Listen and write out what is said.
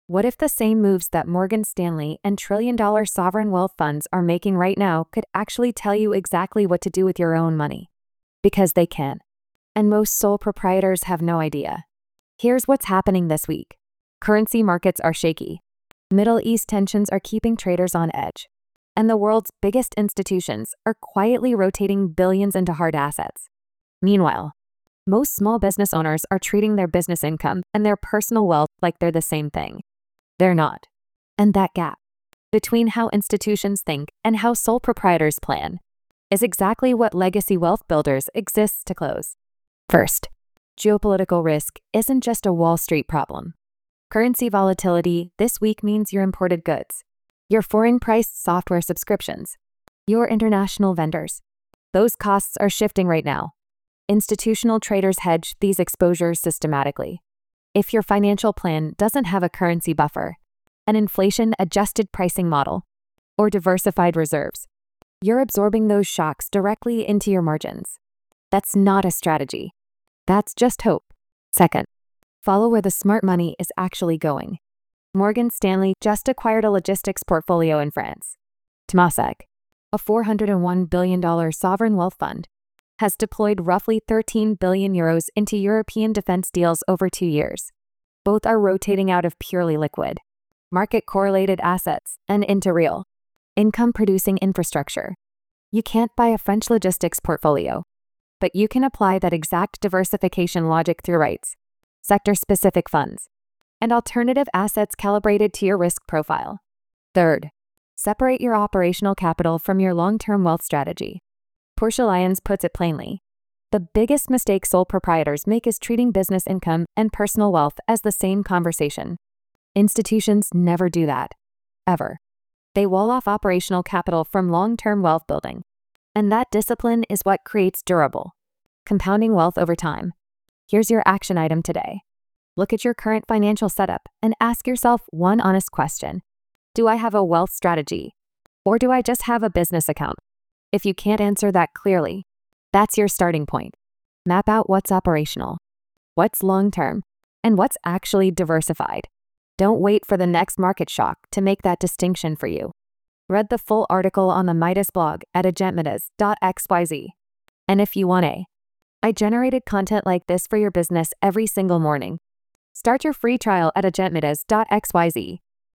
What if the same moves that Morgan Stanley and trillion-dollar sovereign wealth funds are making right now could actually tell you exactly what to do with your own money? Because they can. And most sole proprietors have no idea. Here's what's happening this week. Currency markets are shaky. Middle East tensions are keeping traders on edge. And the world's biggest institutions are quietly rotating billions into hard assets. Meanwhile, most small business owners are treating their business income and their personal wealth like they're the same thing. They're not. And that gap between how institutions think and how sole proprietors plan is exactly what legacy wealth builders exists to close. First, geopolitical risk isn't just a Wall Street problem. Currency volatility this week means your imported goods, your foreign-priced software subscriptions, your international vendors. Those costs are shifting right now. Institutional traders hedge these exposures systematically. If your financial plan doesn't have a currency buffer, an inflation-adjusted pricing model, or diversified reserves, you're absorbing those shocks directly into your margins. That's not a strategy. That's just hope. Second, follow where the smart money is actually going. Morgan Stanley just acquired a logistics portfolio in France. Temasek, a $401 billion sovereign wealth fund, has deployed roughly 13 billion euros into European defense deals over 2 years. Both are rotating out of purely liquid, market-correlated assets and into real, income-producing infrastructure. You can't buy a French logistics portfolio, but you can apply that exact diversification logic through REITs, sector-specific funds, and alternative assets calibrated to your risk profile. Third, separate your operational capital from your long-term wealth strategy. Portia Lyons puts it plainly. The biggest mistake sole proprietors make is treating business income and personal wealth as the same conversation. Institutions never do that. Ever. They wall off operational capital from long-term wealth building. And that discipline is what creates durable, compounding wealth over time. Here's your action item today. Look at your current financial setup and ask yourself one honest question. Do I have a wealth strategy? Or do I just have a business account? If you can't answer that clearly, that's your starting point. Map out what's operational, what's long-term, and what's actually diversified. Don't wait for the next market shock to make that distinction for you. Read the full article on the Midas blog at agentmidas.xyz. And if you want I generated content like this for your business every single morning. Start your free trial at agentmidas.xyz.